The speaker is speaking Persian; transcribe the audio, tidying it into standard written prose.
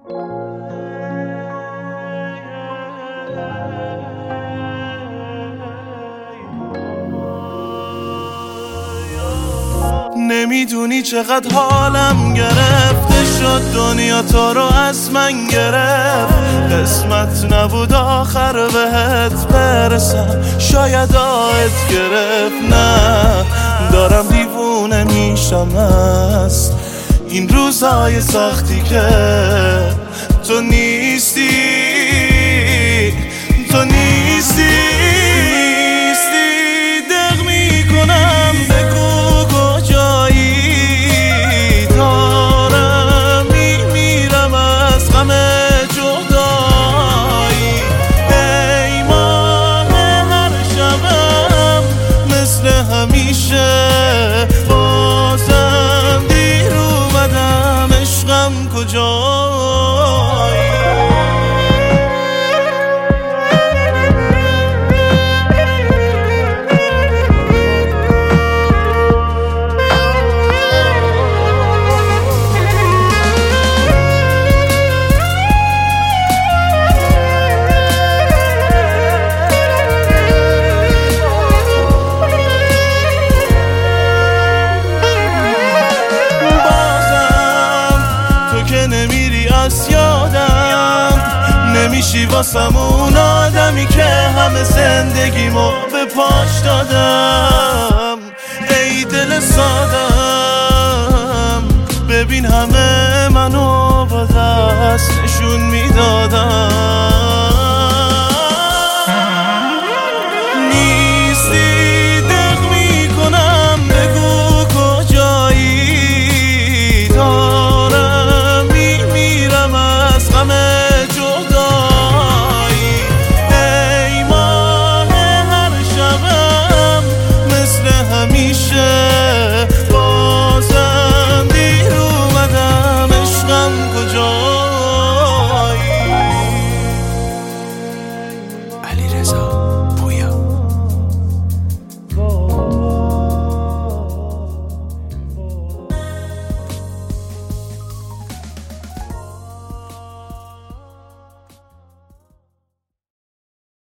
نمیدونی چقدر حالم گرفته شد، دنیا تو رو از من گرفت. قسمت نبود آخر بهت برسم، شاید آهت گرفت. نه دارم دیوونه میشم از این روزهای سختی که تو نیستی، تو نیستی. دق میکنم بگو کجایی، دارم میمیرم از غم جدایی. ای ماه هر شبم مثل همیشه، بازم دیر اومدم عشقم کجایی. نمیری از یادم، نمیشی واسم اون آدمی که همه زندگیمو به پاش دادم. ای دل سادم ببین همه منو با دست نشون میدادم.